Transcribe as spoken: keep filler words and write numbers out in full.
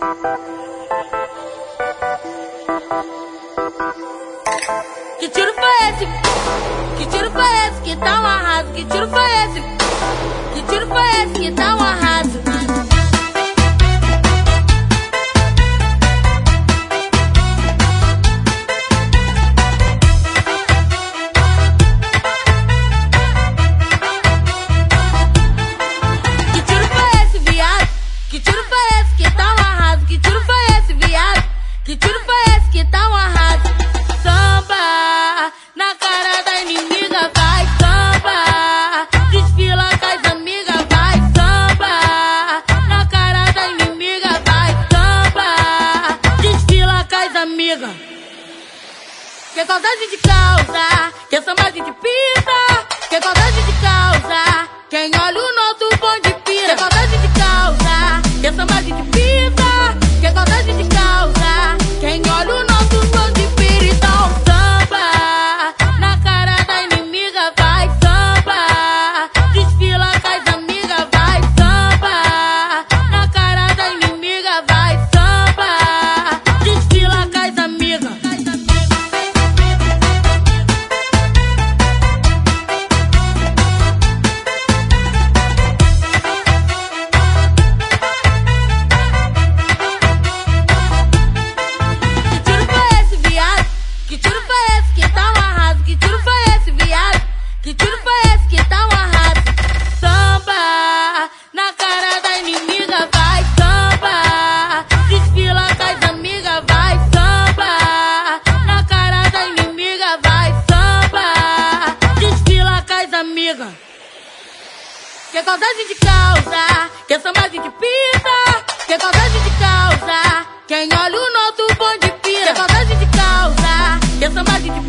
Que tiro foi esse? Que tiro foi esse que tá um arraso? Que tiro foi esse? Que tiro foi esse que tá um arraso? Que tiro foi esse, viado? Que tiro foi esse que tá um arraso? Que tiro foi esse, viado? Que tiro foi esse que tá um arraso? Samba na cara da inimiga, vai samba. Desfila com as amigas, vai samba. Na cara da inimiga, vai samba. Desfila com as amigas. Que saudade de causa, que samba a gente pisa. Que saudade de causa, quem olha o nosso bonde pira. Que saudade de causa, que samba a gente pisa. Que saudade de causa, quem olha o nosso bonde pira. Então samba na cara da inimiga, vai samba. Desfila com as amigas, vai samba. Na cara da inimiga, vai samba. Desfila com as amigas. Que tiro foi esse que tá um arraso? Que tiro foi esse, viado? Que tiro foi esse que tá um arraso? Samba na cara da inimiga, vai samba. Desfila com as amigas, vai samba. Na cara da inimiga, vai samba. Desfila com as amigas. Que saudade de causa, que samba a gente pisa. Que saudade de causa, quem olha o nosso bonde pira. Que saudade de causa, que samba a gente